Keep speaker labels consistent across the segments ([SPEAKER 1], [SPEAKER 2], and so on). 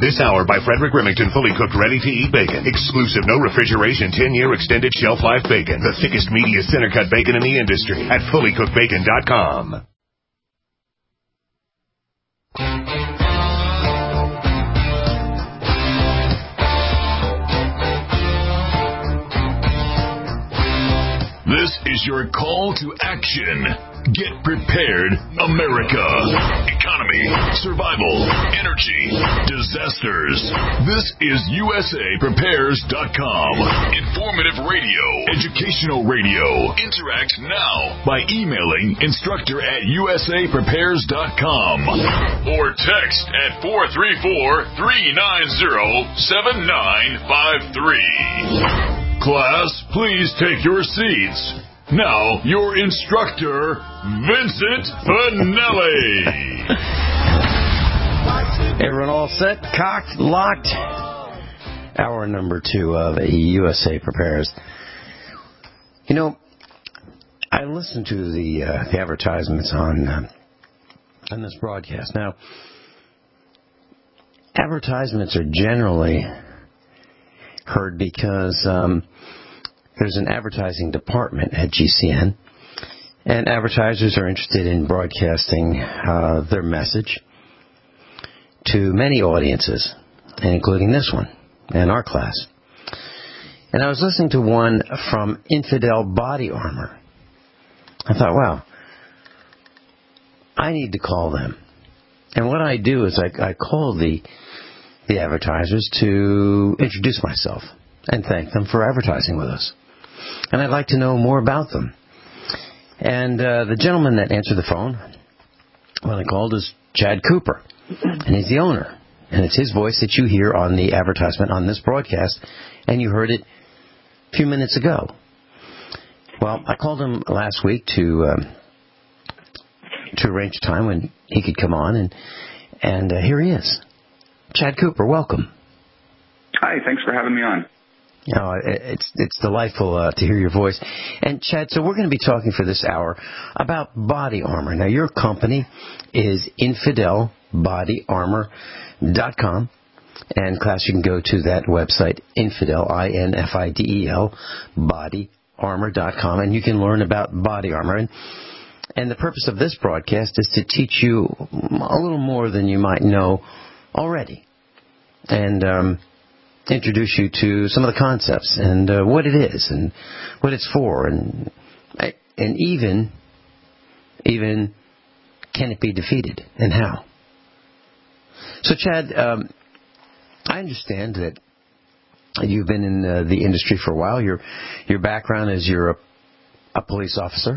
[SPEAKER 1] This hour by Frederick Remington, fully cooked, ready-to-eat bacon. Exclusive, no refrigeration, 10-year extended shelf life bacon. The thickest, meatiest, center-cut bacon in the industry at fullycookedbacon.com.
[SPEAKER 2] This is your call to action. Get prepared, America. Economy, survival, energy, disasters. This is USAPrepares.com. Informative radio, educational radio. Interact now by emailing instructor@USAPrepares.com or text at 434-390-7953. Class, please take your seats. Now, your instructor, Vincent Finelli.
[SPEAKER 3] Everyone all set, cocked, locked? Hour number 2 of USA Prepares. You know, I listened to the advertisements on this broadcast. Now, advertisements are generally heard because there's an advertising department at GCN, and advertisers are interested in broadcasting their message to many audiences, including this one and our class. And I was listening to one from Infidel Body Armor. I thought, wow, I need to call them. And what I do is I call the advertisers to introduce myself and thank them for advertising with us. And I'd like to know more about them. And the gentleman that answered the phone when I called is Chad Cooper, and he's the owner. And it's his voice that you hear on the advertisement on this broadcast, and you heard it a few minutes ago. Well, I called him last week to arrange a time when he could come on, and here he is. Chad Cooper, welcome.
[SPEAKER 4] Hi, thanks for having me on.
[SPEAKER 3] Oh, it's delightful to hear your voice. And Chad, so we're going to be talking for this hour about body armor. Now, your company is InfidelBodyArmor.com. And class, you can go to that website, Infidel, INFIDEL, bodyarmor.com, and you can learn about body armor. And the purpose of this broadcast is to teach you a little more than you might know already, and introduce you to some of the concepts and what it is and what it's for, and even can it be defeated and how. So, Chad, I understand that you've been in the industry for a while. Your background is you're a police officer.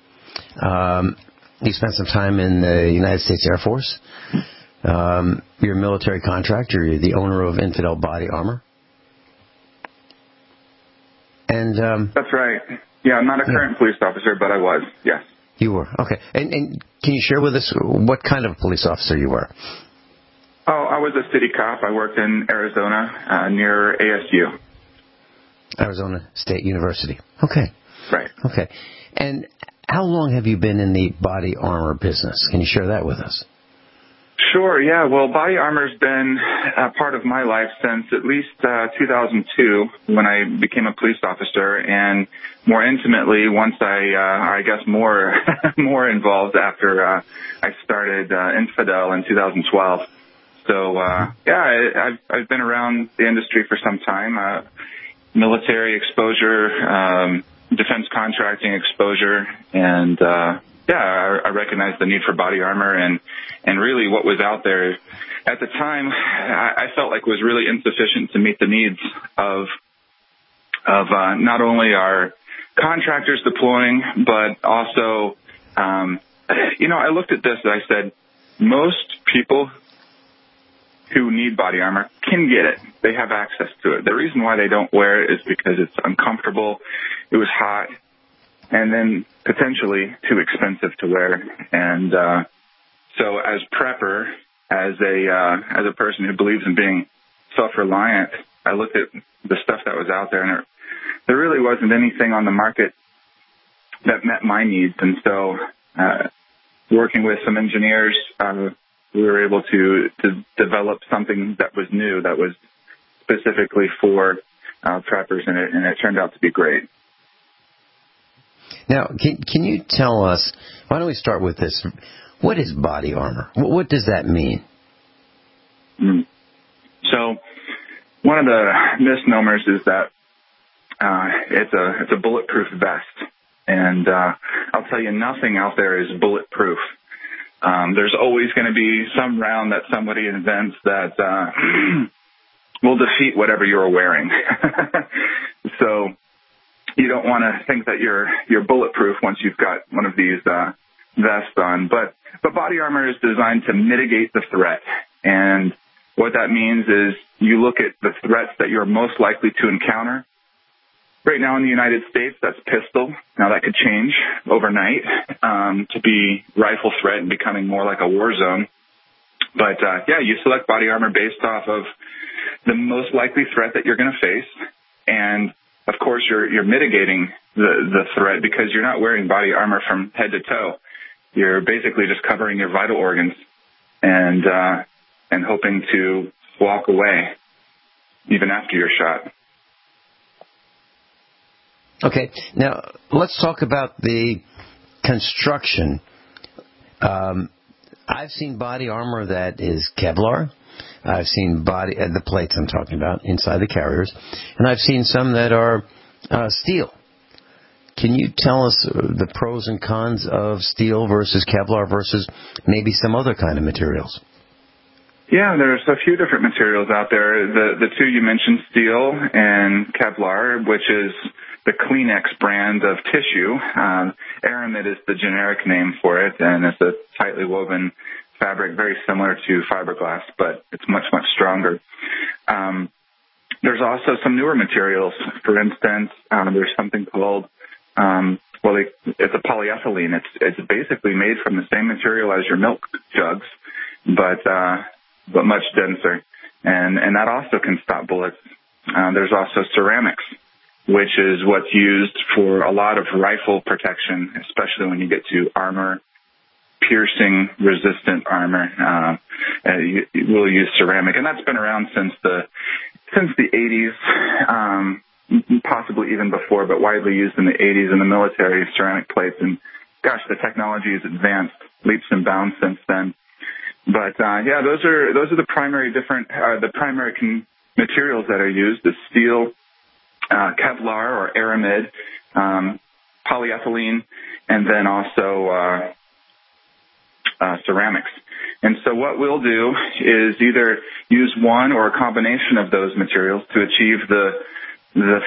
[SPEAKER 3] You spent some time in the United States Air Force. You're a military contractor. You're the owner of Infidel Body Armor. And
[SPEAKER 4] that's right. Yeah, I'm not a current police officer, but I was, yes.
[SPEAKER 3] You were, okay. And can you share with us what kind of police officer you were?
[SPEAKER 4] Oh, I was a city cop. I worked in Arizona near ASU.
[SPEAKER 3] Arizona State University. Okay.
[SPEAKER 4] Right.
[SPEAKER 3] Okay. And how long have you been in the body armor business? Can you share that with us?
[SPEAKER 4] Sure, yeah. Well, body armor's been a part of my life since at least 2002 when I became a police officer, and more intimately once I guess more involved after I started Infidel in 2012. So, yeah, I've been around the industry for some time. Military exposure, defense contracting exposure, and yeah, I recognize the need for body armor, and really what was out there at the time I felt like was really insufficient to meet the needs of not only our contractors deploying, but also, I looked at this and I said, most people who need body armor can get it. They have access to it. The reason why they don't wear it is because it's uncomfortable, it was hot, and then potentially too expensive to wear. And so as prepper, as a person who believes in being self-reliant, I looked at the stuff that was out there, and there really wasn't anything on the market that met my needs. And so working with some engineers, we were able to develop something that was new, that was specifically for preppers, and it turned out to be great.
[SPEAKER 3] Now, can you tell us, why don't we start with this, what is body armor? What does that mean?
[SPEAKER 4] So one of the misnomers is that it's a bulletproof vest, and I'll tell you, nothing out there is bulletproof. There's always going to be some round that somebody invents that will defeat whatever you're wearing. So you don't want to think that you're bulletproof once you've got one of these vests on. But body armor is designed to mitigate the threat. And what that means is you look at the threats that you're most likely to encounter. Right now in the United States, that's pistol. Now that could change overnight to be rifle threat and becoming more like a war zone. But you select body armor based off of the most likely threat that you're going to face, and of course you're mitigating the threat because you're not wearing body armor from head to toe. You're basically just covering your vital organs and hoping to walk away even after you're shot.
[SPEAKER 3] Okay, now let's talk about the construction. I've seen body armor that is Kevlar. I've seen the plates I'm talking about inside the carriers, and I've seen some that are steel. Can you tell us the pros and cons of steel versus Kevlar versus maybe some other kind of materials?
[SPEAKER 4] Yeah, there's a few different materials out there. The two you mentioned, steel and Kevlar, which is the Kleenex brand of tissue. Aramid is the generic name for it, and it's a tightly woven fabric, very similar to fiberglass, but it's much, much stronger. There's also some newer materials. For instance, there's something called, it's a polyethylene. It's basically made from the same material as your milk jugs, but much denser. And that also can stop bullets. There's also ceramics, which is what's used for a lot of rifle protection, especially when you get to armor, piercing resistant armor. We'll use ceramic, and that's been around since the 80s, possibly even before, but widely used in the 80s in the military, ceramic plates. And gosh, the technology has advanced leaps and bounds since then. But those are the primary materials that are used: the steel, Kevlar or Aramid, polyethylene, and then also ceramics. And so what we'll do is either use one or a combination of those materials to achieve the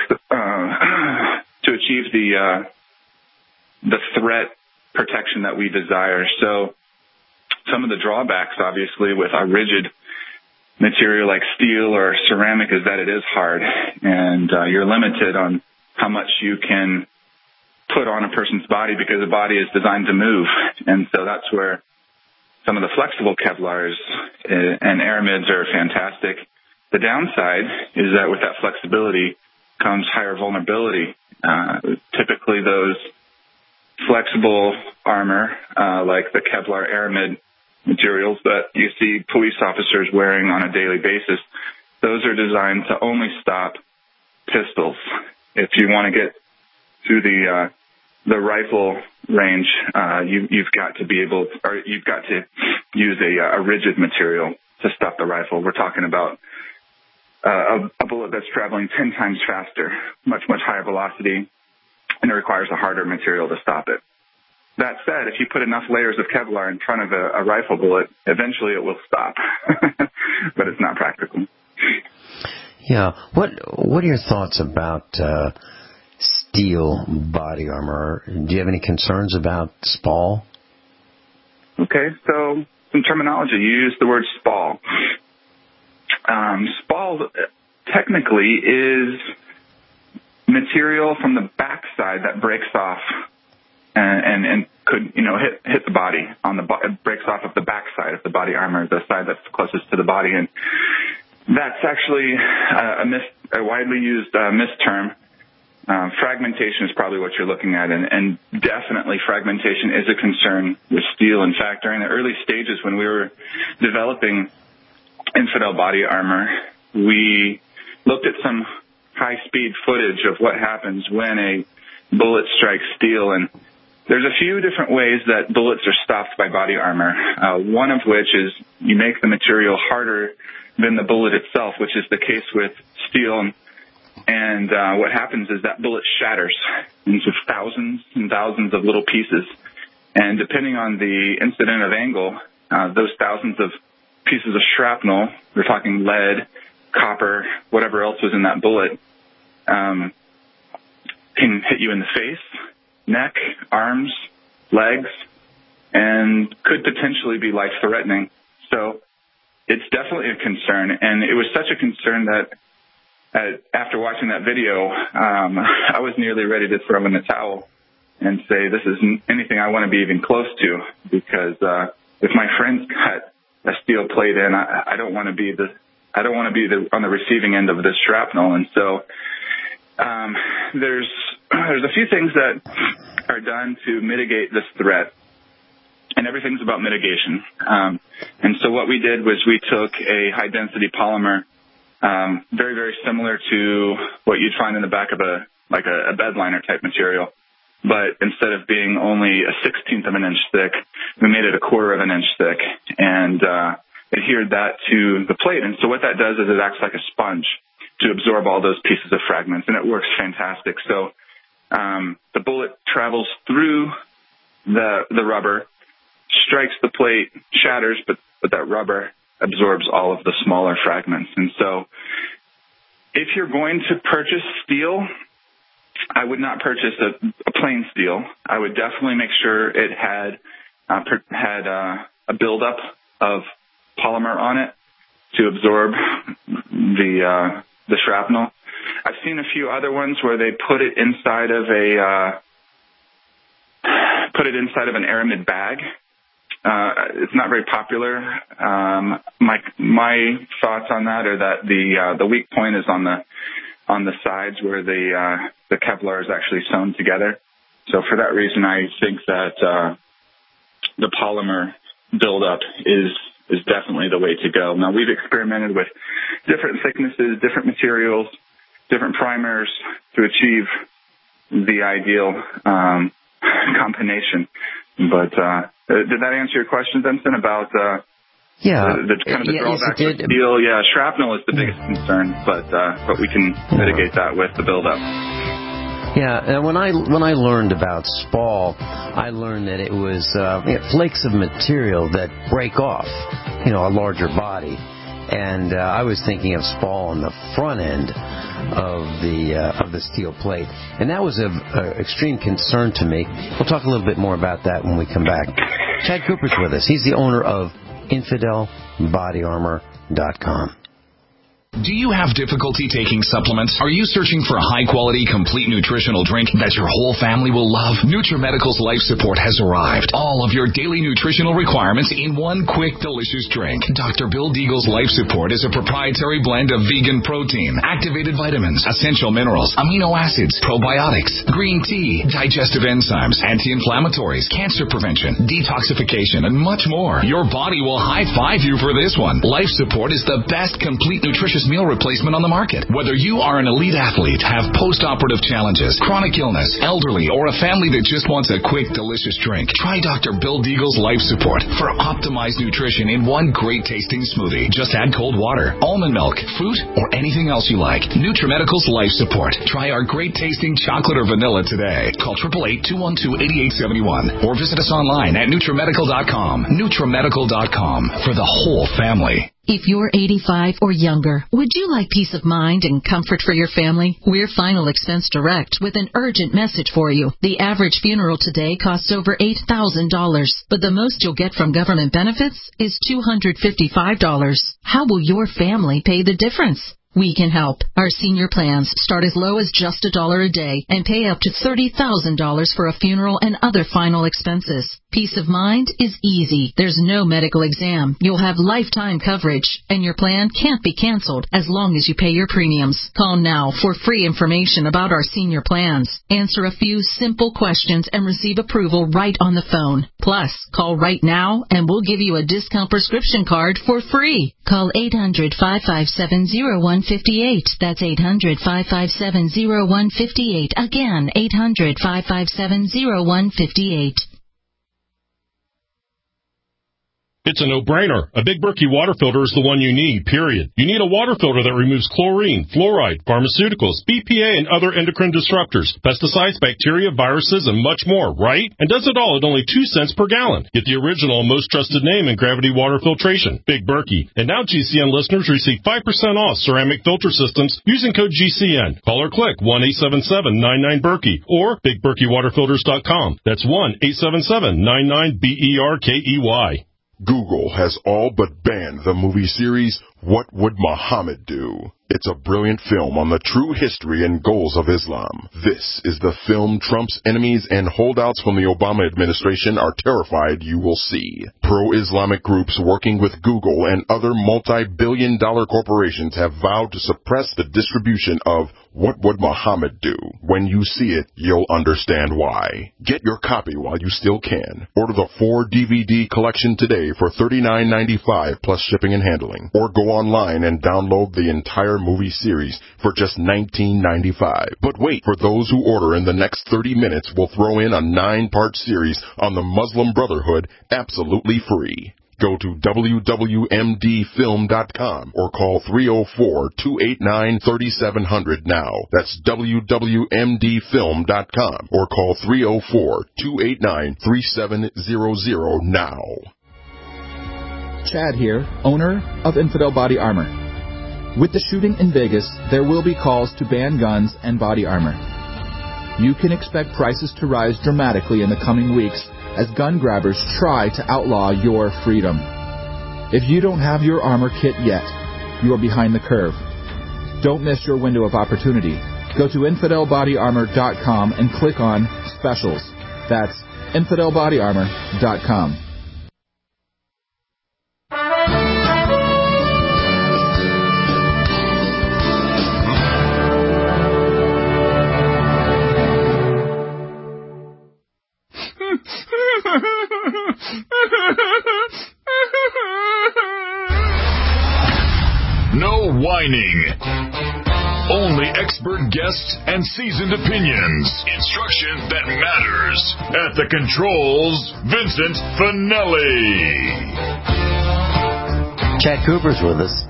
[SPEAKER 4] threat protection that we desire. So some of the drawbacks, obviously, with a rigid material like steel or ceramic is that it is hard, and you're limited on how much you can put on a person's body because the body is designed to move. And so that's where some of the flexible Kevlars and Aramids are fantastic. The downside is that with that flexibility comes higher vulnerability. Typically those flexible armor, like the Kevlar Aramid materials that you see police officers wearing on a daily basis, those are designed to only stop pistols. If you want to get to the rifle range, you've got to use a rigid material to stop the rifle. We're talking about a bullet that's traveling 10 times faster, much, much higher velocity, and it requires a harder material to stop it. That said, if you put enough layers of Kevlar in front of a rifle bullet, eventually it will stop, but it's not practical.
[SPEAKER 3] Yeah. What are your thoughts about steel body armor? Do you have any concerns about SPAL?
[SPEAKER 4] Okay, so some terminology. You used the word SPAL. SPAL technically is material from the backside that breaks off and could, hit the body it breaks off of the backside of the body armor, the side that's closest to the body. And that's actually a widely used misterm. fragmentation is probably what you're looking at, and definitely fragmentation is a concern with steel. In fact, during the early stages when we were developing Infidel body armor, we looked at some high-speed footage of what happens when a bullet strikes steel, and there's a few different ways that bullets are stopped by body armor, one of which is you make the material harder than the bullet itself, which is the case with steel. And what happens is that bullet shatters into thousands and thousands of little pieces. And depending on the incident of angle, those thousands of pieces of shrapnel, we're talking lead, copper, whatever else was in that bullet, can hit you in the face, neck, arms, legs, and could potentially be life-threatening. So it's definitely a concern. And it was such a concern that after watching that video, I was nearly ready to throw in the towel and say, this isn't anything I want to be even close to, because if my friends got a steel plate in, I don't want to be on the receiving end of this shrapnel. And so there's a few things that are done to mitigate this threat, and everything's about mitigation. And so what we did was we took a high-density polymer, very, very similar to what you'd find in the back of a bed liner type material. But instead of being only a 1/16 of an inch thick, we made it a 1/4 of an inch thick and adhered that to the plate. And so what that does is it acts like a sponge to absorb all those pieces of fragments, and it works fantastic. So the bullet travels through the rubber, strikes the plate, shatters, but that rubber absorbs all of the smaller fragments. And so if you're going to purchase steel, I would not purchase a plain steel. I would definitely make sure it had a buildup of polymer on it to absorb the shrapnel. I've seen a few other ones where they put it inside of an aramid bag. It's not very popular. My thoughts on that are that the weak point is on the sides where the Kevlar is actually sewn together. So for that reason, I think that the polymer buildup is definitely the way to go. Now, we've experimented with different thicknesses, different materials, different primers to achieve the ideal combination. But did that answer your question, Vincent, about the drawback of steel? Yeah, shrapnel is the biggest concern, but we can mitigate that with the buildup.
[SPEAKER 3] Yeah, and when I learned about SPAL, I learned that it was flakes of material that break off, a larger body. And I was thinking of SPAL on the front end of the steel plate, and that was of extreme concern to me. We'll talk a little bit more about that when we come back. Chad Cooper's with us. He's the owner of InfidelBodyArmor.com.
[SPEAKER 2] Do you have difficulty taking supplements? Are you searching for a high-quality, complete nutritional drink that your whole family will love? NutriMedical's Life Support has arrived. All of your daily nutritional requirements in one quick, delicious drink. Dr. Bill Deagle's Life Support is a proprietary blend of vegan protein, activated vitamins, essential minerals, amino acids, probiotics, green tea, digestive enzymes, anti-inflammatories, cancer prevention, detoxification, and much more. Your body will high-five you for this one. Life Support is the best complete nutritious meal replacement on the market. Whether you are an elite athlete, have post-operative challenges, chronic illness, elderly, or a family that just wants a quick, delicious drink, try Dr. Bill Deagle's Life Support for optimized nutrition in one great-tasting smoothie. Just add cold water, almond milk, fruit, or anything else you like. NutriMedical's Life Support. Try our great-tasting chocolate or vanilla today. Call 888-212-8871 or visit us online at NutriMedical.com. NutriMedical.com for the whole family.
[SPEAKER 5] If you're 85 or younger, would you like peace of mind and comfort for your family? We're Final Expense Direct with an urgent message for you. The average funeral today costs over $8,000, but the most you'll get from government benefits is $255. How will your family pay the difference? We can help. Our senior plans start as low as just $1 a day and pay up to $30,000 for a funeral and other final expenses. Peace of mind is easy. There's no medical exam. You'll have lifetime coverage, and your plan can't be canceled as long as you pay your premiums. Call now for free information about our senior plans. Answer a few simple questions and receive approval right on the phone. Plus, call right now and we'll give you a discount prescription card for free. Call 800-557-0158. That's 800-557-0158. Again, 800-557-0158.
[SPEAKER 6] It's a no-brainer. A Big Berkey water filter is the one you need, period. You need a water filter that removes chlorine, fluoride, pharmaceuticals, BPA, and other endocrine disruptors, pesticides, bacteria, viruses, and much more, right? And does it all at only 2 cents per gallon. Get the original and most trusted name in gravity water filtration, Big Berkey. And now GCN listeners receive 5% off ceramic filter systems using code GCN. Call or click 1-877-99-BERKEY or BigBerkeyWaterFilters.com. That's 1-877-99-BERKEY.
[SPEAKER 7] Google has all but banned the movie series What Would Muhammad Do? It's a brilliant film on the true history and goals of Islam. This is the film Trump's enemies and holdouts from the Obama administration are terrified you will see. Pro-Islamic groups working with Google and other multi-billion-dollar corporations have vowed to suppress the distribution of What Would Muhammad Do? When you see it, you'll understand why. Get your copy while you still can. Order the 4-DVD collection today for $39.95 plus shipping and handling. Or go online and download the entire movie series for just $19.95. But wait, for those who order in the next 30 minutes, we'll throw in a 9-part series on the Muslim Brotherhood absolutely free. Go to wwmdfilm.com or call 304-289-3700 now. That's wwmdfilm.com or call 304-289-3700 now.
[SPEAKER 8] Chad here, owner of Infidel Body Armor. With the shooting in Vegas, there will be calls to ban guns and body armor. You can expect prices to rise dramatically in the coming weeks as gun grabbers try to outlaw your freedom. If you don't have your armor kit yet, you are behind the curve. Don't miss your window of opportunity. Go to InfidelBodyArmor.com and click on Specials. That's InfidelBodyArmor.com.
[SPEAKER 2] No whining. Only expert guests and seasoned opinions. Instruction that matters. At the controls, Vincent Finelli.
[SPEAKER 3] Chad Cooper's with us.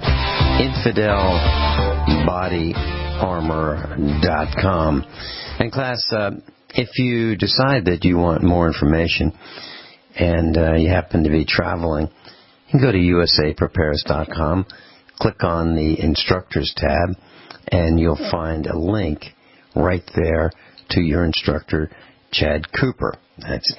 [SPEAKER 3] InfidelBodyArmor.com. And class, if you decide that you want more information and you happen to be traveling, you can go to usaprepares.com, click on the Instructors tab, and you'll find a link right there to your instructor, Chad Cooper. That's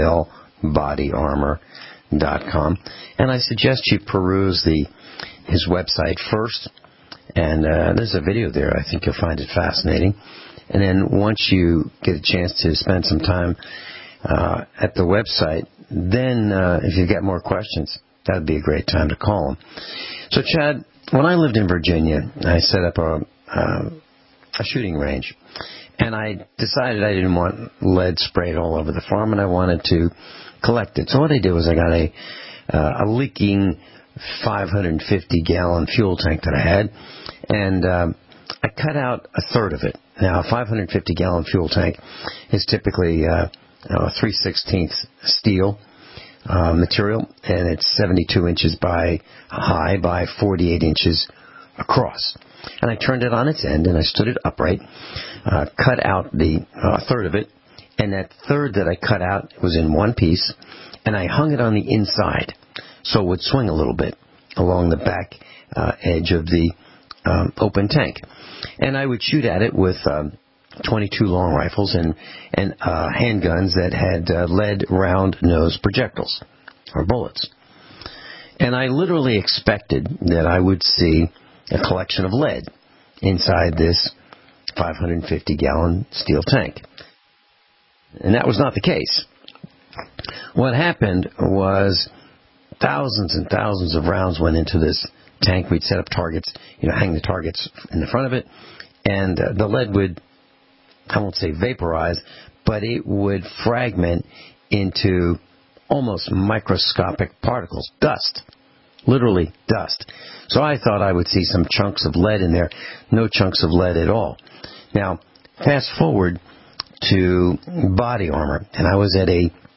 [SPEAKER 3] InfidelBodyArmor.com. And I suggest you peruse his website first, and there's a video there. I think you'll find it fascinating. And then once you get a chance to spend some time at the website, then if you've got more questions, that would be a great time to call him. So, Chad, when I lived in Virginia, I set up a shooting range. And I decided I didn't want lead sprayed all over the farm, and I wanted to collect it. So what I did was I got a leaking 550-gallon fuel tank that I had, and I cut out a third of it. Now, a 550-gallon fuel tank is typically 3/16 steel material, and it's 72 inches high by 48 inches across. And I turned it on its end, and I stood it upright, cut out the third of it, and that third that I cut out was in one piece, and I hung it on the inside so it would swing a little bit along the back edge of the open tank. And I would shoot at it with 22 long rifles and handguns that had lead round nose projectiles, or bullets. And I literally expected that I would see a collection of lead inside this 550-gallon steel tank. And that was not the case. What happened was thousands and thousands of rounds went into this tank. We'd set up targets, hang the targets in the front of it, and the lead would, I won't say vaporize, but it would fragment into almost microscopic particles, dust, literally dust. So I thought I would see some chunks of lead in there. No chunks of lead at all. Now, fast forward to body armor, and I was at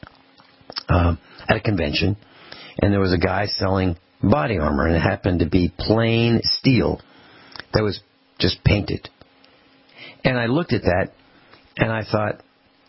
[SPEAKER 3] a convention, and there was a guy selling body armor, and it happened to be plain steel that was just painted. And I looked at that, and I thought,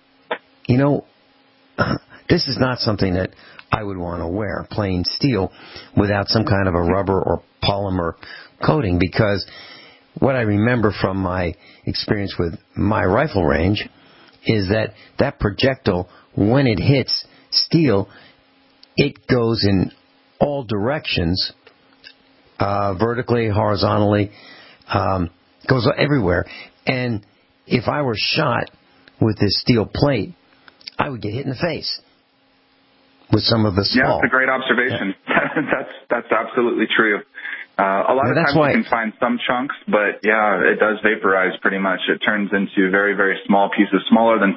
[SPEAKER 3] this is not something that I would want to wear, plain steel, without some kind of a rubber or polymer coating, because what I remember from my experience with my rifle range is that projectile, when it hits steel, it goes in all directions, vertically, horizontally, goes everywhere. And if I were shot with this steel plate, I would get hit in the face with some of the spall.
[SPEAKER 4] Yeah, that's a great observation. Yeah. That's absolutely true. A lot of times you can find some chunks, but yeah, it does vaporize pretty much. It turns into very, very small pieces, smaller than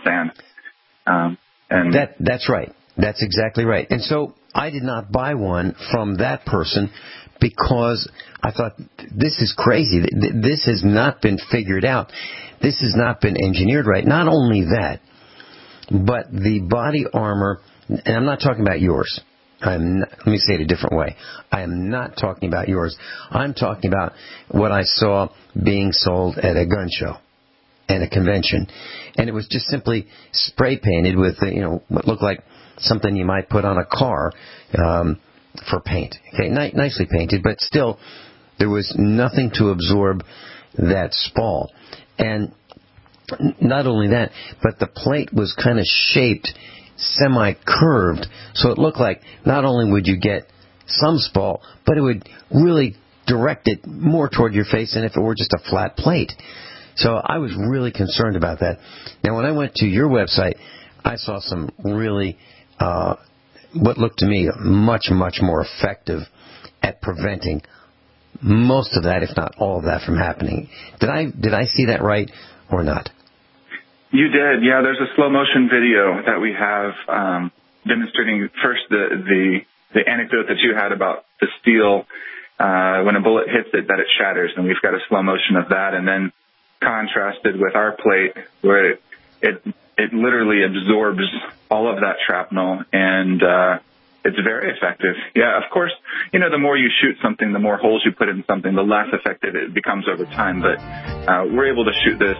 [SPEAKER 4] sand.
[SPEAKER 3] That's right. That's exactly right. And so I did not buy one from that person because I thought, this is crazy. This has not been figured out. This has not been engineered right. Not only that, but the body armor, and I'm not talking about yours. Let me say it a different way. I am not talking about yours. I'm talking about what I saw being sold at a gun show and a convention. And it was just simply spray painted with, what looked like something you might put on a car for paint. Okay, nicely painted, but still, there was nothing to absorb that spall. And not only that, but the plate was kind of shaped semi-curved, so it looked like not only would you get some spall, but it would really direct it more toward your face than if it were just a flat plate. So I was really concerned about that. Now, when I went to your website, I saw some really, what looked to me much, much more effective at preventing most of that, if not all of that, from happening. Did I see that right or not?
[SPEAKER 4] You did, yeah. There's a slow motion video that we have demonstrating first the anecdote that you had about the steel when a bullet hits it, that it shatters, and we've got a slow motion of that, and then contrasted with our plate where it literally absorbs all of that shrapnel, and it's very effective. Yeah, of course, the more you shoot something, the more holes you put in something, the less effective it becomes over time, but we're able to shoot this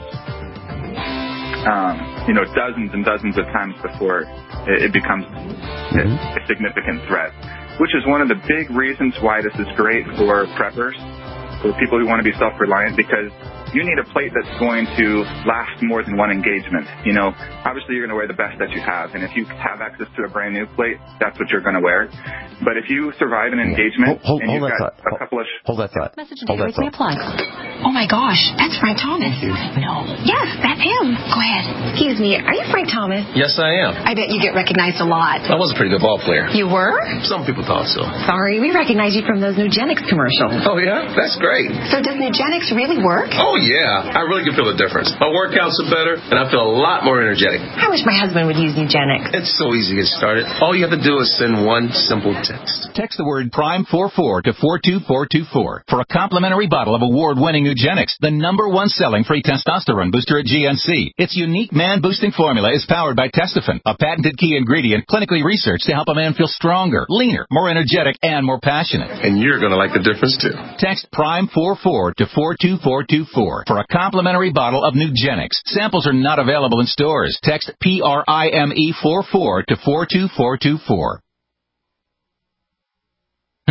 [SPEAKER 4] dozens and dozens of times before it becomes a significant threat, which is one of the big reasons why this is great for preppers, for people who want to be self-reliant, because you need a plate that's going to last more than one engagement. Obviously you're going to wear the best that you have, and if you have access to a brand new plate, that's what you're going to wear. But if you survive an engagement,
[SPEAKER 3] hold that thought.
[SPEAKER 9] Message data rates may apply. Oh my gosh, that's Frank Thomas. No. Yes, that's him. Go ahead. Excuse me, are you Frank Thomas?
[SPEAKER 10] Yes, I am.
[SPEAKER 9] I bet you get recognized a lot.
[SPEAKER 10] I was a pretty good ball player.
[SPEAKER 9] You were?
[SPEAKER 10] Some people thought so.
[SPEAKER 9] Sorry, we recognize you from those Nugenix commercials.
[SPEAKER 10] Oh yeah? That's great.
[SPEAKER 9] So does Nugenix really work?
[SPEAKER 10] Oh yeah, I really can feel the difference. My workouts are better, and I feel a lot more energetic.
[SPEAKER 9] I wish my husband would use Nugenix.
[SPEAKER 10] It's so easy to get started. All you have to do is send one simple text.
[SPEAKER 11] Text the word PRIME44 to 42424 for a complimentary bottle of award-winning Nugenix, the #1 selling free testosterone booster at GNC. Its unique man-boosting formula is powered by Testofen, a patented key ingredient clinically researched to help a man feel stronger, leaner, more energetic, and more passionate.
[SPEAKER 10] And you're going to like the difference, too.
[SPEAKER 11] Text PRIME44 to 42424 for a complimentary bottle of Nugenix. Samples are not available in stores. Text PRIME44 to 42424.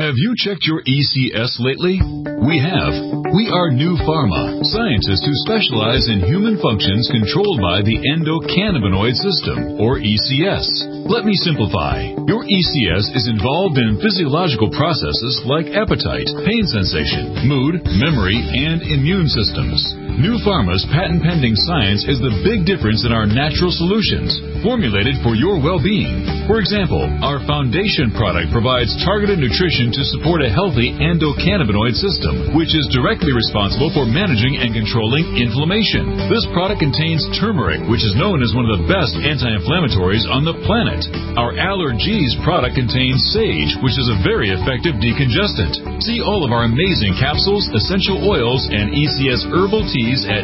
[SPEAKER 12] Have you checked your ECS lately? We have. We are New Pharma, scientists who specialize in human functions controlled by the endocannabinoid system, or ECS. Let me simplify. Your ECS is involved in physiological processes like appetite, pain sensation, mood, memory, and immune systems. New Pharma's patent-pending science is the big difference in our natural solutions, formulated for your well-being. For example, our foundation product provides targeted nutrition to support a healthy endocannabinoid system, which is directly responsible for managing and controlling inflammation. This product contains turmeric, which is known as one of the best anti-inflammatories on the planet. Our Allergies product contains sage, which is a very effective decongestant. See all of our amazing capsules, essential oils, and ECS herbal teas at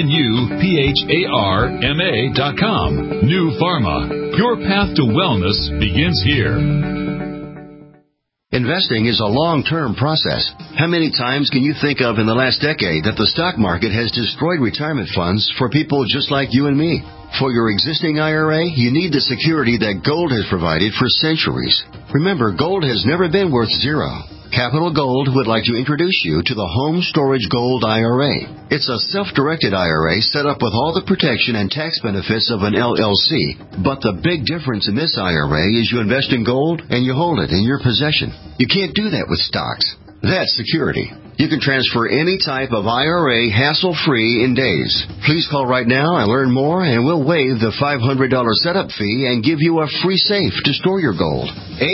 [SPEAKER 12] GNUPHARMA.com. New Pharma. Your path to wellness begins here.
[SPEAKER 13] Investing is a long-term process. How many times can you think of in the last decade that the stock market has destroyed retirement funds for people just like you and me? For your existing IRA, you need the security that gold has provided for centuries. Remember, gold has never been worth zero. Capital Gold would like to introduce you to the Home Storage Gold IRA. It's a self-directed IRA set up with all the protection and tax benefits of an LLC. But the big difference in this IRA is you invest in gold and you hold it in your possession. You can't do that with stocks. That's security. You can transfer any type of IRA hassle-free in days. Please call right now and learn more, and we'll waive the $500 setup fee and give you a free safe to store your gold.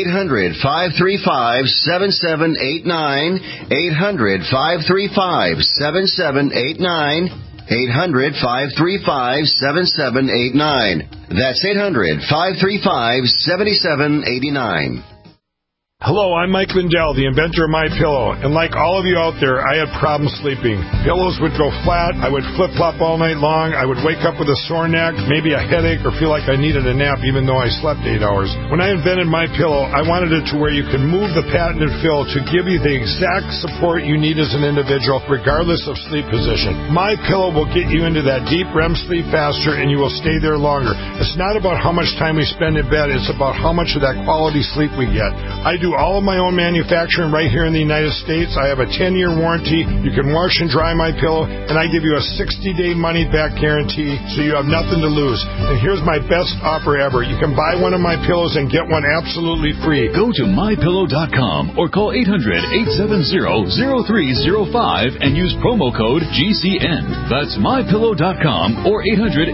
[SPEAKER 13] 800-535-7789. 800-535-7789. 800-535-7789. That's 800-535-7789.
[SPEAKER 14] Hello, I'm Mike Lindell, the inventor of MyPillow, and like all of you out there, I had problems sleeping. Pillows would go flat, I would flip-flop all night long, I would wake up with a sore neck, maybe a headache, or feel like I needed a nap even though I slept 8 hours. When I invented MyPillow, I wanted it to where you could move the patented fill to give you the exact support you need as an individual, regardless of sleep position. MyPillow will get you into that deep REM sleep faster, and you will stay there longer. It's not about how much time we spend in bed, it's about how much of that quality sleep we get. I do all of my own manufacturing right here in the United States. I have a 10-year warranty. You can wash and dry my pillow, and I give you a 60-day money-back guarantee, so you have nothing to lose. And here's my best offer ever. You can buy one of my pillows and get one absolutely free.
[SPEAKER 12] Go to MyPillow.com or call 800-870-0305 and use promo code GCN. That's MyPillow.com or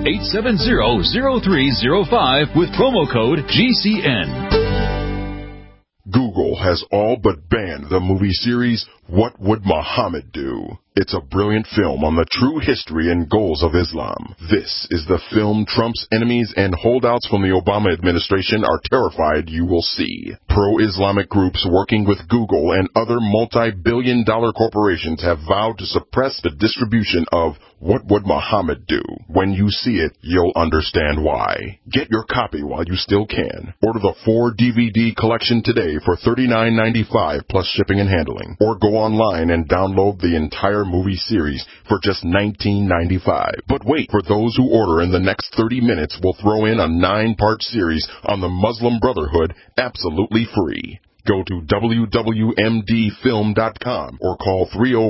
[SPEAKER 12] 800-870-0305 with promo code GCN.
[SPEAKER 7] Google has all but banned the movie series What Would Muhammad Do? It's a brilliant film on the true history and goals of Islam. This is the film Trump's enemies and holdouts from the Obama administration are terrified you will see. Pro-Islamic groups working with Google and other multi-billion-dollar corporations have vowed to suppress the distribution of What Would Muhammad Do? When you see it, you'll understand why. Get your copy while you still can. Order the 4-DVD collection today for $39.95 plus shipping and handling. Or go online and download the entire movie series for just $19.95. But wait, for those who order in the next 30 minutes, we'll throw in a 9-part series on the Muslim Brotherhood absolutely free. Go to wwmdfilm.com or call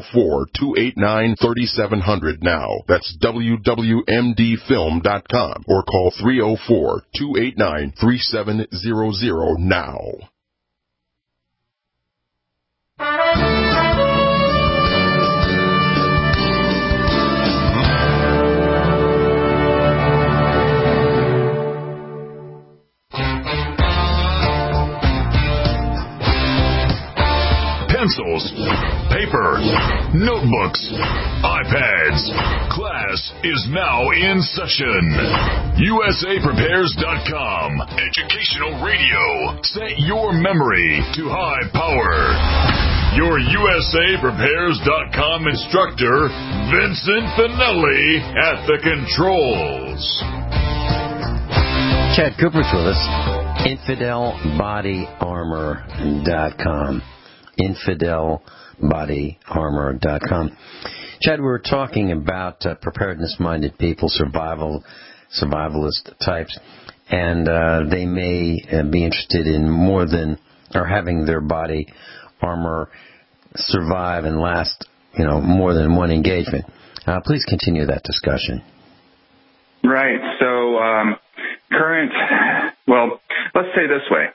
[SPEAKER 7] 304-289-3700 now. That's wwmdfilm.com or call 304-289-3700 now.
[SPEAKER 1] Pencils, paper, notebooks, iPads. Class is now in session. USAPrepares.com. Educational radio. Set your memory to high power. Your USAPrepares.com instructor, Vincent Finelli, at the controls.
[SPEAKER 3] Chad Cooper's with us. InfidelBodyArmor.com. InfidelBodyArmor.com. Chad, we were talking about preparedness-minded people, survivalist types, and they may be interested in more than or having their body armor survive and last, more than one engagement. Please continue that discussion.
[SPEAKER 4] Right. So, let's say this way.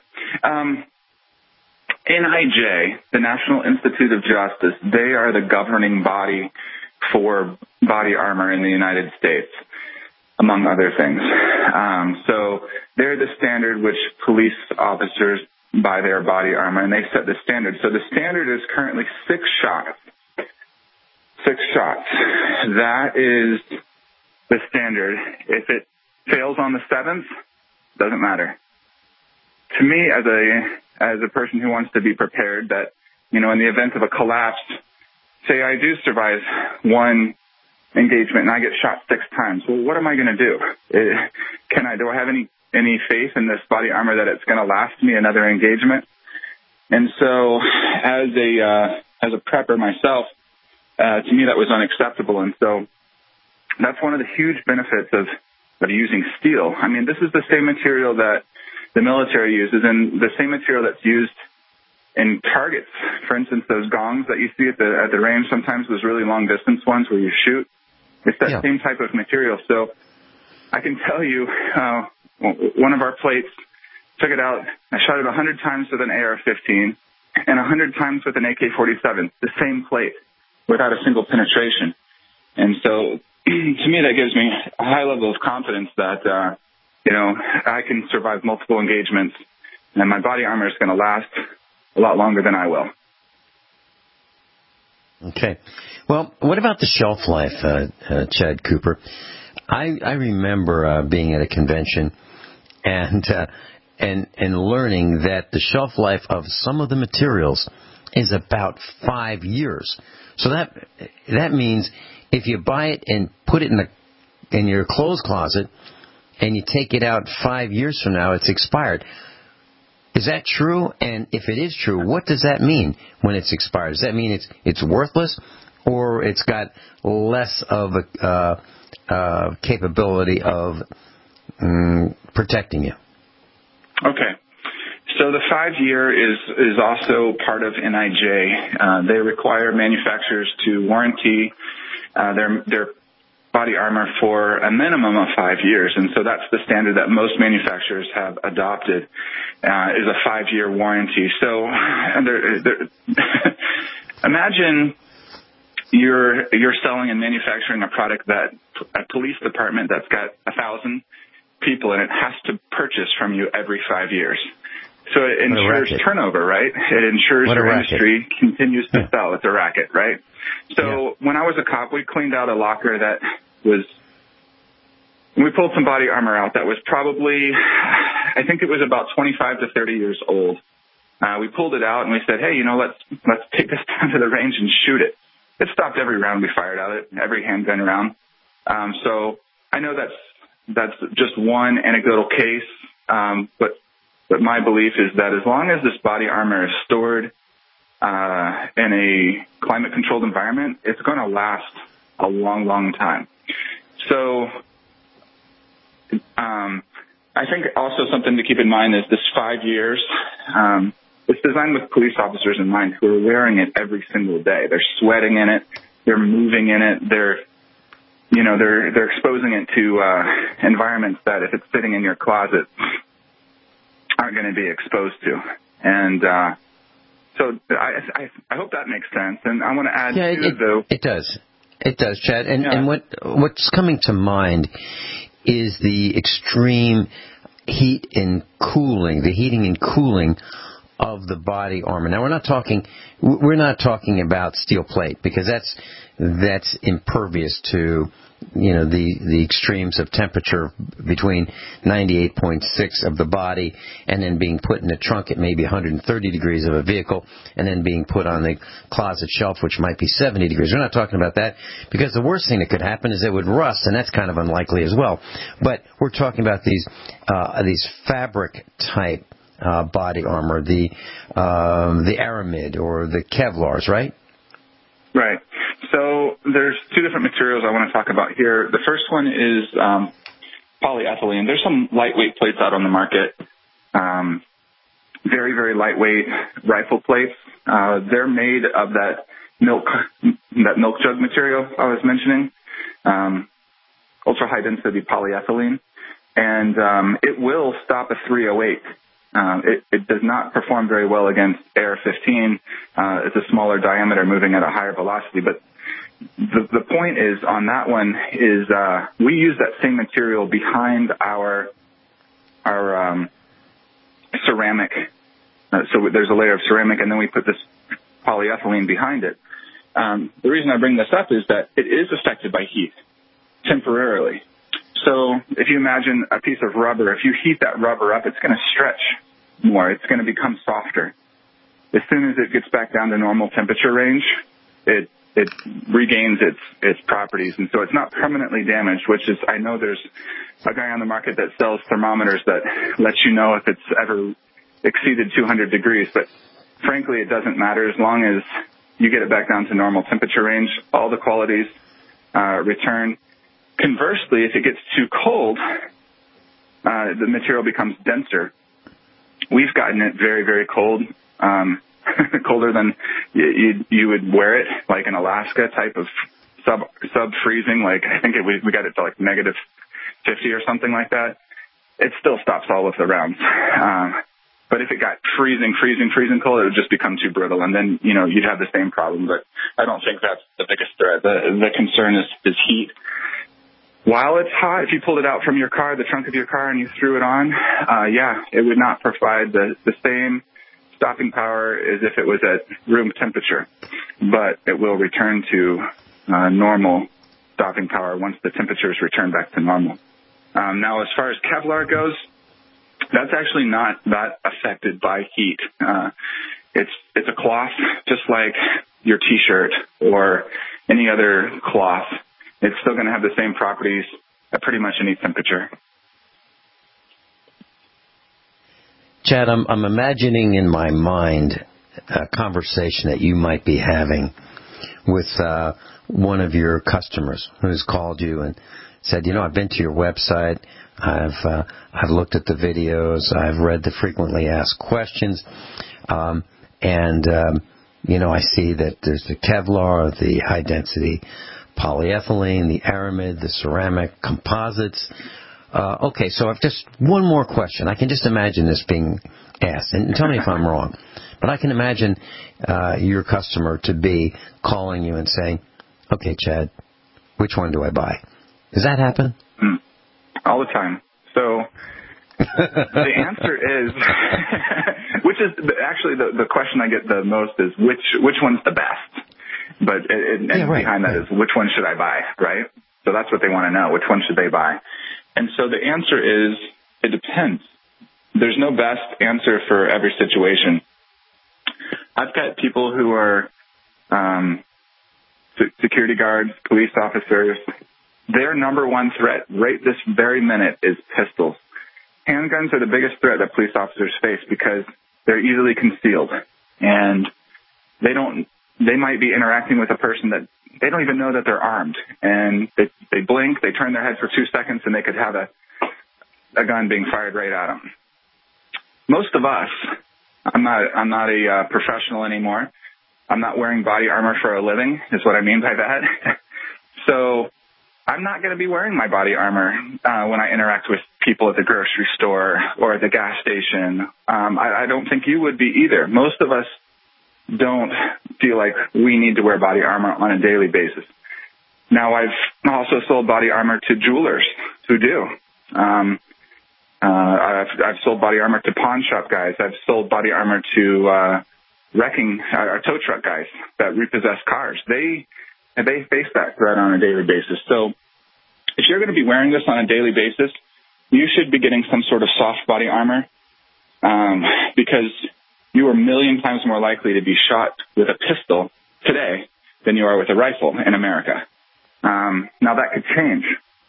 [SPEAKER 4] NIJ, the National Institute of Justice, they are the governing body for body armor in the United States, among other things. So they're the standard which police officers buy their body armor, and they set the standard. So the standard is currently 6 shots. 6 shots. That is the standard. If it fails on the 7th, doesn't matter. To me, as a person who wants to be prepared, that in the event of a collapse, say I do survive one engagement and I get shot 6 times. Well, what am I going to do? Do I have any faith in this body armor that it's going to last me another engagement? And so, as a prepper myself, to me that was unacceptable. And so, that's one of the huge benefits of using steel. I mean, this is the same material that the military uses, and the same material that's used in targets. For instance, those gongs that you see at the range, sometimes those really long distance ones where you shoot, it's that same type of material. So I can tell you, one of our plates, took it out, I shot it 100 times with an AR-15 and 100 times with an AK-47, the same plate, without a single penetration. And so, to me, that gives me a high level of confidence that, I can survive multiple engagements, and my body armor is going to last a lot longer than I will.
[SPEAKER 3] Okay. Well, what about the shelf life, Chad Cooper? I remember being at a convention and learning that the shelf life of some of the materials is about 5 years. So that means if you buy it and put it in your clothes closet and you take it out 5 years from now, it's expired. Is that true? And if it is true, what does that mean when it's expired? Does that mean it's worthless, or it's got less of a capability of protecting you? Okay.
[SPEAKER 4] So the 5-year is also part of NIJ. They require manufacturers to warranty their body armor for a minimum of 5 years, and so that's the standard that most manufacturers have adopted, is a 5-year warranty. So imagine you're selling and manufacturing a product that a police department that's got 1,000 people in it has to purchase from you every 5 years. So it ensures turnover, right? It ensures your industry continues to sell. It's a racket, right? So when I was a cop, we cleaned out a locker that we pulled some body armor out that was probably, I think it was about 25 to 30 years old. We pulled it out and we said, hey, let's take this down to the range and shoot it. It stopped every round we fired at it, every handgun round. So I know that's just one anecdotal case, but my belief is that as long as this body armor is stored in a climate-controlled environment, it's going to last a long, long time. So I think also something to keep in mind is this 5 years. It's designed with police officers in mind who are wearing it every single day. They're sweating in it. They're moving in it. They're exposing it to environments that if it's sitting in your closet aren't going to be exposed to. And so I hope that makes sense. And I want to add
[SPEAKER 3] it does. It does, Chad. And what's coming to mind is the extreme heat and cooling, the heating and cooling of the body armor. Now we're not talking about steel plate, because that's impervious to the extremes of temperature between 98.6 of the body and then being put in a trunk at maybe 130 degrees of a vehicle and then being put on the closet shelf, which might be 70 degrees. We're not talking about that, because the worst thing that could happen is it would rust, and that's kind of unlikely as well. But we're talking about these fabric type body armor, the Aramid or the Kevlars, right?
[SPEAKER 4] Right. So there's two different materials I want to talk about here. The first one is polyethylene. There's some lightweight plates out on the market. very, very lightweight rifle plates. They're made of that milk jug material I was mentioning, ultra high density polyethylene, and it will stop a .308. It does not perform very well against AR-15. It's a smaller diameter moving at a higher velocity, but the point is on that one is we use that same material behind our ceramic. So there's a layer of ceramic, and then we put this polyethylene behind it. The reason I bring this up is that it is affected by heat temporarily. So if you imagine a piece of rubber, if you heat that rubber up, it's going to stretch more. It's going to become softer. As soon as it gets back down to normal temperature range, it regains its properties. And so it's not permanently damaged, which is, I know there's a guy on the market that sells thermometers that lets you know if it's ever exceeded 200 degrees. But frankly, it doesn't matter as long as you get it back down to normal temperature range. All the qualities return. Conversely, if it gets too cold, the material becomes denser. We've gotten it very, very cold, colder than you would wear it, like in Alaska type of sub-freezing. Like I think we got it to like negative 50 or something like that. It still stops all of the rounds. But if it got freezing cold, it would just become too brittle, and then you'd have the same problem. But I don't think that's the biggest threat. The concern is heat. While it's hot, if you pulled it out from your car, the trunk of your car, and you threw it on, it would not provide the same stopping power as if it was at room temperature. But it will return to normal stopping power once the temperatures return back to normal. Now, as far as Kevlar goes, that's actually not that affected by heat. It's a cloth, just like your T-shirt or any other cloth. It's still going to have the same properties at pretty much any temperature.
[SPEAKER 3] Chad, I'm imagining in my mind a conversation that you might be having with one of your customers who's called you and said, I've been to your website, I've looked at the videos, I've read the frequently asked questions, and I see that there's the Kevlar, the high density polyethylene, the aramid, the ceramic composites. Okay, so I've just one more question. I can just imagine this being asked, and tell me if I'm wrong, but I can imagine your customer to be calling you and saying, okay, Chad, which one do I buy? Does that happen?
[SPEAKER 4] All the time. So the answer is, which is actually the question I get the most is which one's the best? But behind that is which one should I buy, right? So that's what they want to know. Which one should they buy? And so the answer is it depends. There's no best answer for every situation. I've got people who are security guards, police officers. Their number one threat right this very minute is pistols. Handguns are the biggest threat that police officers face because they're easily concealed, and they might be interacting with a person that they don't even know that they're armed, and they blink, they turn their head for 2 seconds, and they could have a gun being fired right at them. Most of us, I'm not a professional anymore. I'm not wearing body armor for a living, is what I mean by that. So I'm not going to be wearing my body armor when I interact with people at the grocery store or at the gas station. I don't think you would be either. Most of us don't feel like we need to wear body armor on a daily basis. Now, I've also sold body armor to jewelers who do. I've sold body armor to pawn shop guys. I've sold body armor to tow truck guys that repossess cars. They face that threat on a daily basis. So if you're going to be wearing this on a daily basis, you should be getting some sort of soft body armor because you are a million times more likely to be shot with a pistol today than you are with a rifle in America. Now, that could change.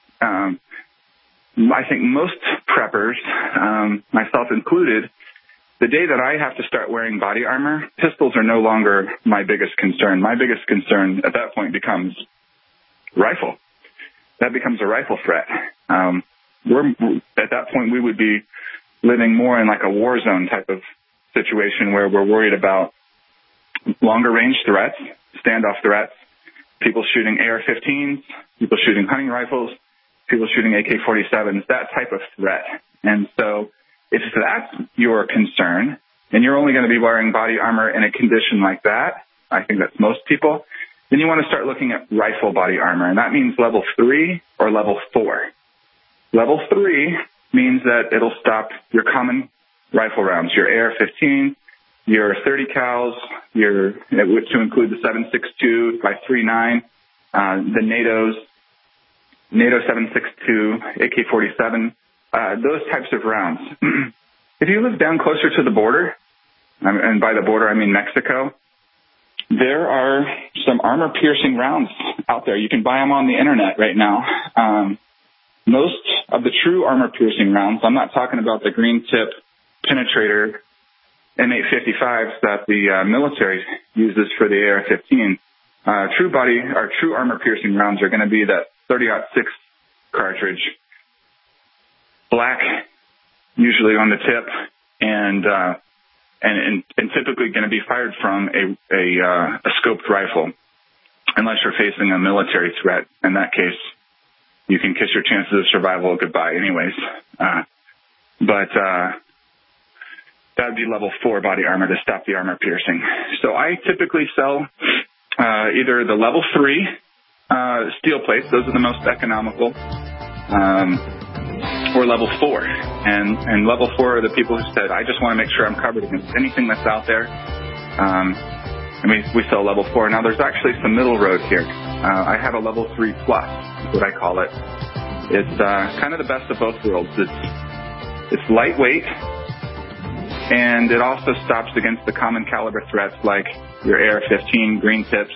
[SPEAKER 4] I think most preppers, myself included, the day that I have to start wearing body armor, pistols are no longer my biggest concern. My biggest concern at that point becomes rifle. That becomes a rifle threat. At that point, we would be living more in like a war zone type of situation where we're worried about longer range threats, standoff threats, people shooting AR-15s, people shooting hunting rifles, people shooting AK-47s, that type of threat. And so if that's your concern, and you're only going to be wearing body armor in a condition like that, I think that's most people, then you want to start looking at rifle body armor, and that means level 3 or level 4. Level 3 means that it'll stop your common rifle rounds, your AR-15, your 30 cals, to include the 7.62 by 3.9, the NATO 7.62, AK-47, those types of rounds. If you live down closer to the border, and by the border I mean Mexico, there are some armor-piercing rounds out there. You can buy them on the internet right now. Most of the true armor-piercing rounds, I'm not talking about the green tip penetrator M855s that the military uses for the AR-15. True armor-piercing rounds are going to be that 30-06 cartridge, black, usually on the tip, and typically going to be fired from a scoped rifle, unless you're facing a military threat. In that case, you can kiss your chances of survival goodbye anyways. But that would be level 4 body armor to stop the armor piercing. So I typically sell either the level 3 steel plates, those are the most economical, or level 4. And level 4 are the people who said, I just want to make sure I'm covered against anything that's out there. And we sell level 4. Now, there's actually some middle road here. I have a level 3 plus, is what I call it. It's kind of the best of both worlds. It's lightweight, and it also stops against the common caliber threats like your AR-15, green tips,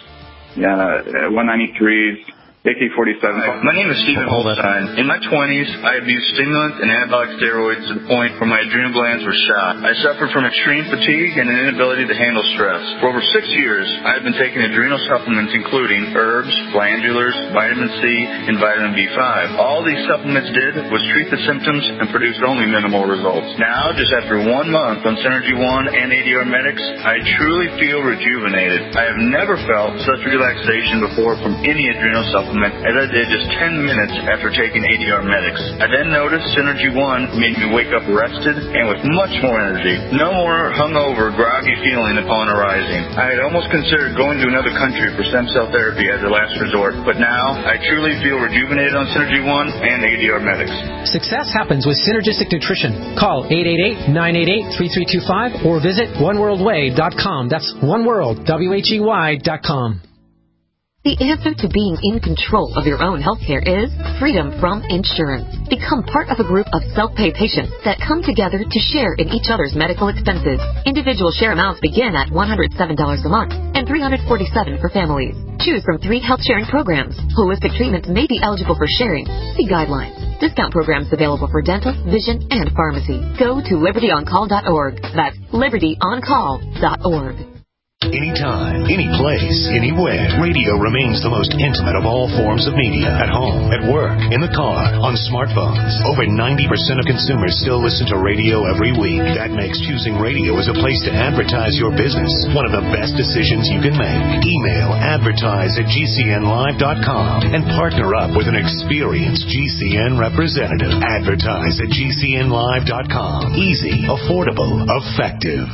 [SPEAKER 4] 193s, AK-47.
[SPEAKER 15] Hi, my name is Stephen Holstein. In my 20s, I abused stimulants and anabolic steroids to the point where my adrenal glands were shot. I suffered from extreme fatigue and an inability to handle stress. For over 6 years, I have been taking adrenal supplements including herbs, glandulars, vitamin C, and vitamin B5. All these supplements did was treat the symptoms and produced only minimal results. Now, just after 1 month on Synergy One and ADR Medics, I truly feel rejuvenated. I have never felt such relaxation before from any adrenal supplement as I did just 10 minutes after taking ADR Medics. I then noticed Synergy One made me wake up rested and with much more energy. No more hungover, groggy feeling upon arising. I had almost considered going to another country for stem cell therapy as a last resort, but now I truly feel rejuvenated on Synergy One and ADR Medics.
[SPEAKER 16] Success happens with Synergistic Nutrition. Call 888-988-3325 or visit oneworldway.com. That's oneworld, WHEY.com.
[SPEAKER 17] The answer to being in control of your own healthcare is freedom from insurance. Become part of a group of self-pay patients that come together to share in each other's medical expenses. Individual share amounts begin at $107 a month and $347 for families. Choose from 3 health sharing programs. Holistic treatments may be eligible for sharing. See guidelines. Discount programs available for dental, vision, and pharmacy. Go to libertyoncall.org. That's libertyoncall.org.
[SPEAKER 1] Anytime, any place, anywhere, radio remains the most intimate of all forms of media. At home, at work, in the car, on smartphones. Over 90% of consumers still listen to radio every week. That makes choosing radio as a place to advertise your business one of the best decisions you can make. Email advertise@gcnlive.com and partner up with an experienced GCN representative. Advertise@gcnlive.com. Easy, affordable, effective.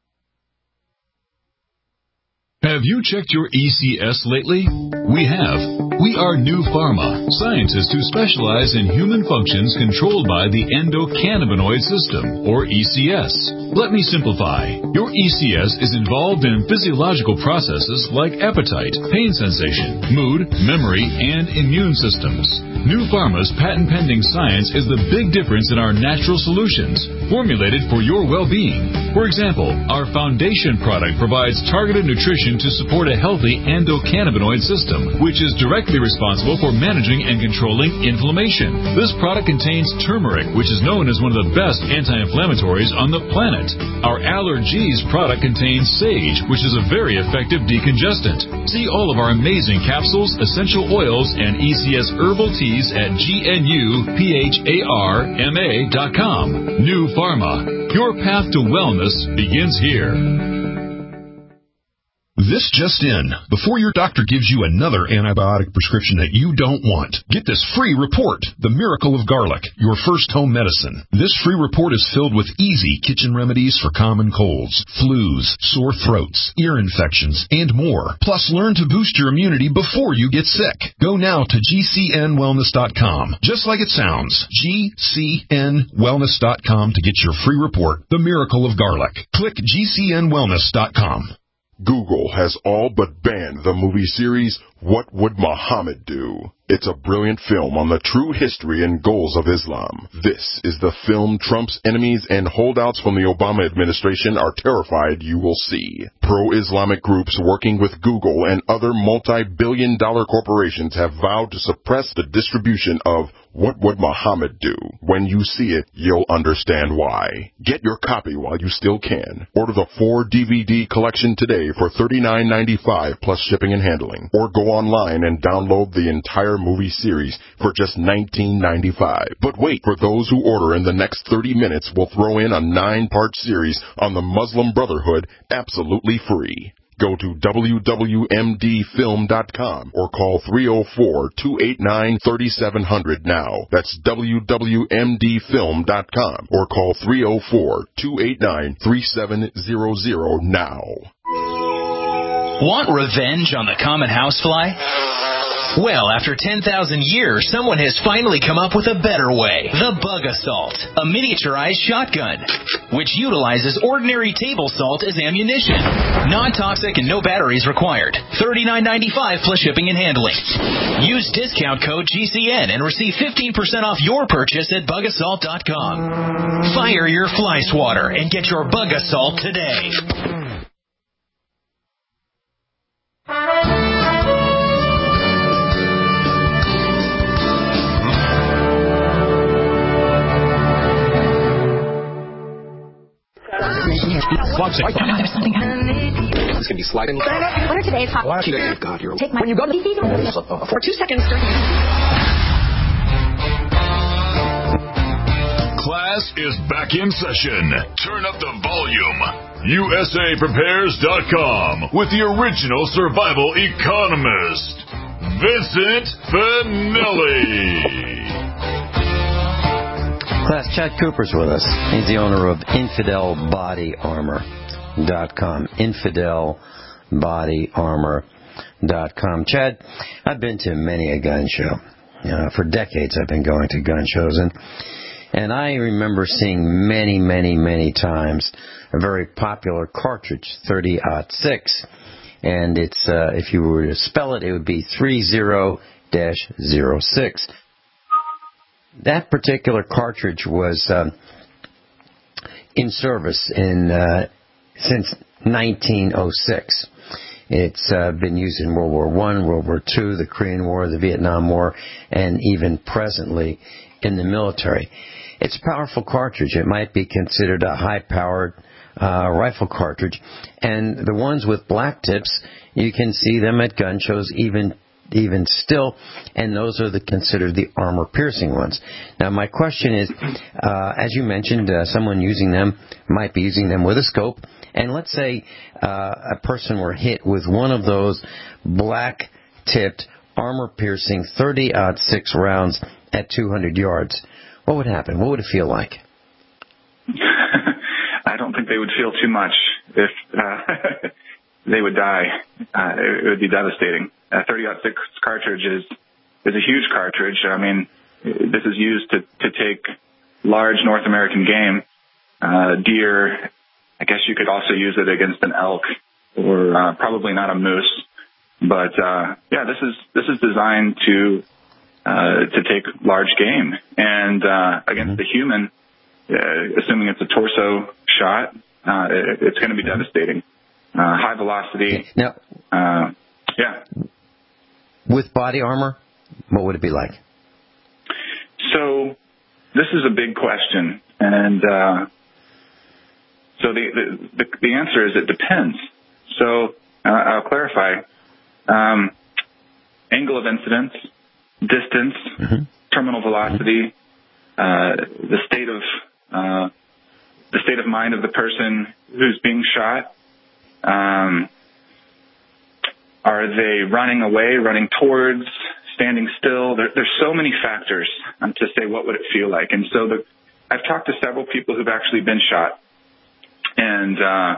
[SPEAKER 12] Have you checked your ECS lately? We have. We are New Pharma, scientists who specialize in human functions controlled by the endocannabinoid system, or ECS. Let me simplify. Your ECS is involved in physiological processes like appetite, pain sensation, mood, memory, and immune systems. New Pharma's patent-pending science is the big difference in our natural solutions, formulated for your well-being. For example, our foundation product provides targeted nutrition to support a healthy endocannabinoid system. system, which is directly responsible for managing and controlling inflammation. This product contains turmeric, which is known as one of the best anti-inflammatories on the planet. Our Allergies product contains sage, which is a very effective decongestant. See all of our amazing capsules, essential oils, and ECS herbal teas at GNUPHARMA.com. New Pharma. Your path to wellness begins here.
[SPEAKER 18] This just in. Before your doctor gives you another antibiotic prescription that you don't want, get this free report, The Miracle of Garlic, your first home medicine. This free report is filled with easy kitchen remedies for common colds, flus, sore throats, ear infections, and more. Plus, learn to boost your immunity before you get sick. Go now to GCNwellness.com. Just like it sounds, GCNwellness.com to get your free report, The Miracle of Garlic. Click GCNwellness.com.
[SPEAKER 7] Google has all but banned the movie series What Would Muhammad Do? It's a brilliant film on the true history and goals of Islam. This is the film Trump's enemies and holdouts from the Obama administration are terrified you will see. Pro-Islamic groups working with Google and other multi-billion-dollar corporations have vowed to suppress the distribution of What Would Muhammad Do? When you see it, you'll understand why. Get your copy while you still can. Order the 4-DVD collection today for $39.95 plus shipping and handling. Or go online and download the entire movie series for just $19.95. But wait, for those who order in the next 30 minutes, we'll throw in a 9-part series on the Muslim Brotherhood absolutely free. Go to www.mdfilm.com or call 304-289-3700 now. That's www.mdfilm.com or call 304-289-3700 now.
[SPEAKER 19] Want revenge on the common housefly? Well, after 10,000 years, someone has finally come up with a better way. The Bug Assault, a miniaturized shotgun, which utilizes ordinary table salt as ammunition. Non-toxic and no batteries required. $39.95 plus shipping and handling. Use discount code GCN and receive 15% off your purchase at bugassault.com. Fire your fly swatter and get your Bug Assault today.
[SPEAKER 16] This can be sliding.
[SPEAKER 9] What are today's hot?
[SPEAKER 16] God, you're
[SPEAKER 9] Take my. When you go to for 2 seconds.
[SPEAKER 12] Class is back in session. Turn up the volume. USAPrepares.com with the original survival economist, Vincent Finelli.
[SPEAKER 3] Class, Chad Cooper's with us. He's the owner of InfidelBodyArmor.com. InfidelBodyArmor.com. Chad, I've been to many a gun show. For decades I've been going to gun shows, and I remember seeing many times a very popular cartridge, 30-06. And it's, if you were to spell it, it would be 30-06. That particular cartridge was in service since 1906. It's been used in World War I, World War II, the Korean War, the Vietnam War, and even presently in the military. It's a powerful cartridge. It might be considered a high-powered rifle cartridge. And the ones with black tips, you can see them at gun shows even still, and those are considered the armor-piercing ones. Now, my question is, as you mentioned, someone using them might be using them with a scope, and let's say a person were hit with one of those black-tipped, armor-piercing 30-06 rounds at 200 yards. What would happen? What would it feel like?
[SPEAKER 4] I don't think they would feel too much if they would die. It would be devastating. A 30-06 cartridge is a huge cartridge. I mean, this is used to take large North American game, deer. I guess you could also use it against an elk, or probably not a moose. But yeah, this is designed to take large game, and against the human, assuming it's a torso shot, it's going to be devastating. High velocity.
[SPEAKER 3] Now,
[SPEAKER 4] yeah.
[SPEAKER 3] With body armor, what would it be like?
[SPEAKER 4] So this is a big question, and so the answer is it depends. So I'll clarify. Angle of incidence, distance, terminal velocity, the state of mind of the person who's being shot. Are they running away, running towards, standing still? There's so many factors to say what would it feel like. And so I've talked to several people who've actually been shot. And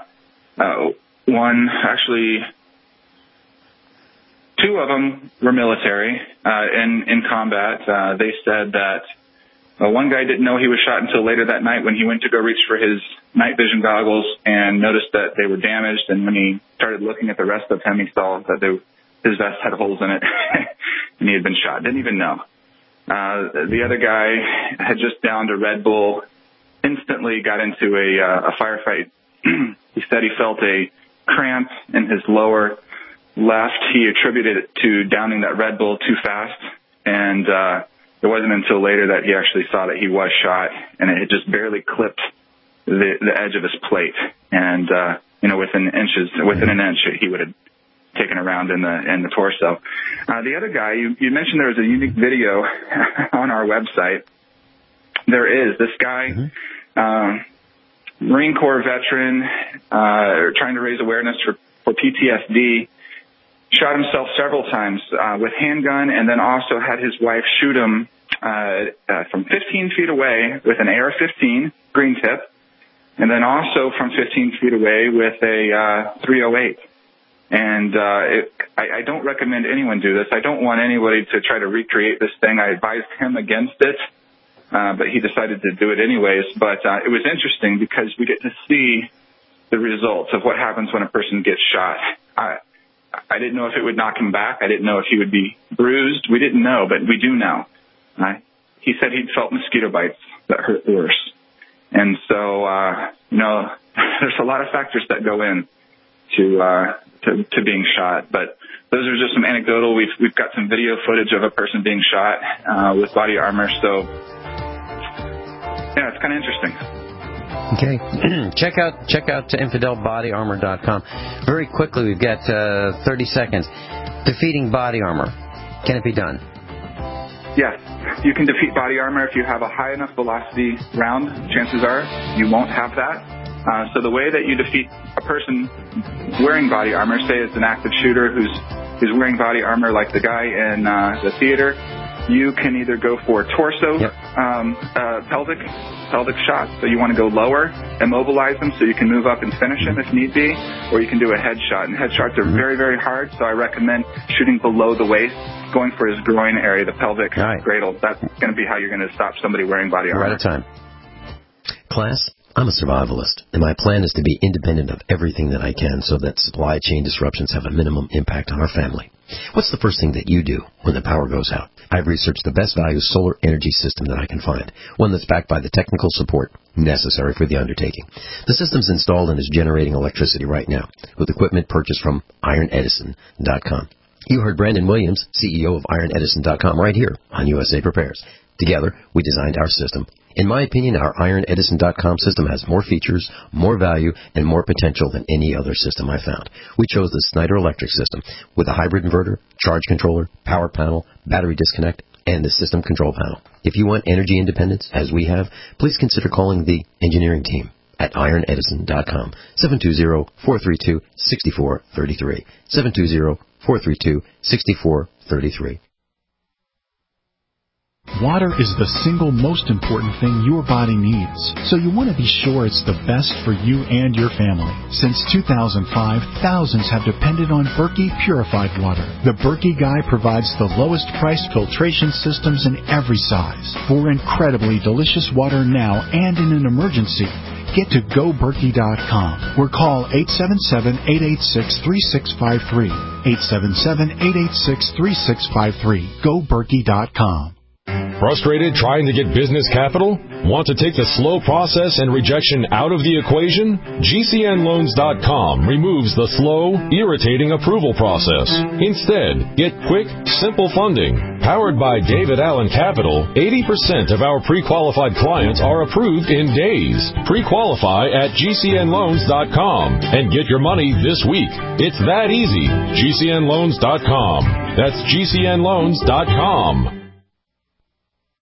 [SPEAKER 4] two of them were military in combat. They said that one guy didn't know he was shot until later that night when he went to go reach for his night vision goggles and noticed that they were damaged. And when he started looking at the rest of him, he saw that his vest had holes in it and he had been shot. Didn't even know. The other guy had just downed a Red Bull, instantly got into a firefight. He said he felt a cramp in his lower left. He attributed it to downing that Red Bull too fast. And it wasn't until later that he actually saw that he was shot, and it had just barely clipped the edge of his plate. And, within an inch, he would have taken a round in the torso. The other guy, you mentioned there was a unique video on our website. There is. This guy, Marine Corps veteran, trying to raise awareness for PTSD, shot himself several times with handgun, and then also had his wife shoot him from 15 feet away with an AR-15 green tip, and then also from 15 feet away with a .308. And I don't recommend anyone do this. I don't want anybody to try to recreate this thing. I advised him against it, but he decided to do it anyways. But it was interesting because we get to see the results of what happens when a person gets shot. I didn't know if it would knock him back. I didn't know if he would be bruised. We didn't know, but we do know. He said he'd felt mosquito bites that hurt worse. And so, there's a lot of factors that go in to being shot. But those are just some anecdotal. We've got some video footage of a person being shot with body armor. So, yeah, it's kind of interesting.
[SPEAKER 3] Okay. check out InfidelBodyArmor.com. Very quickly, we've got 30 seconds. Defeating body armor. Can it be done?
[SPEAKER 4] Yes. You can defeat body armor if you have a high enough velocity round. Chances are you won't have that. So the way that you defeat a person wearing body armor, say it's an active shooter who's wearing body armor like the guy in the theater, you can either go for torso, pelvic shot. So you want to go lower, immobilize them so you can move up and finish him if need be, or you can do a headshot. And headshots are very, very hard, so I recommend shooting below the waist, going for his groin area, the pelvic cradle. That's going to be how you're going to stop somebody wearing body armor.
[SPEAKER 3] Right at time.
[SPEAKER 20] Class, I'm a survivalist, and my plan is to be independent of everything that I can so that supply chain disruptions have a minimum impact on our family. What's the first thing that you do when the power goes out? I've researched the best value solar energy system that I can find, one that's backed by the technical support necessary for the undertaking. The system's installed and is generating electricity right now with equipment purchased from IronEdison.com. You heard Brandon Williams, CEO of IronEdison.com, right here on USA Prepares. Together, we designed our system. In my opinion, our IronEdison.com system has more features, more value, and more potential than any other system I found. We chose the Snyder Electric system with a hybrid inverter, charge controller, power panel, battery disconnect, and the system control panel. If you want energy independence, as we have, please consider calling the engineering team at IronEdison.com, 720-432-6433, 720-432-6433.
[SPEAKER 21] Water is the single most important thing your body needs, so you want to be sure it's the best for you and your family. Since 2005, thousands have depended on Berkey purified water. The Berkey Guy provides the lowest priced filtration systems in every size. For incredibly delicious water now and in an emergency, get to GoBerkey.com or call 877-886-3653. 877-886-3653. GoBerkey.com.
[SPEAKER 5] Frustrated trying to get business capital? Want to take the slow process and rejection out of the equation? GCNLoans.com removes the slow, irritating approval process. Instead, get quick, simple funding. Powered by David Allen Capital, 80% of our pre-qualified clients are approved in days. Pre-qualify at GCNLoans.com and get your money this week. It's that easy. GCNLoans.com. That's GCNLoans.com.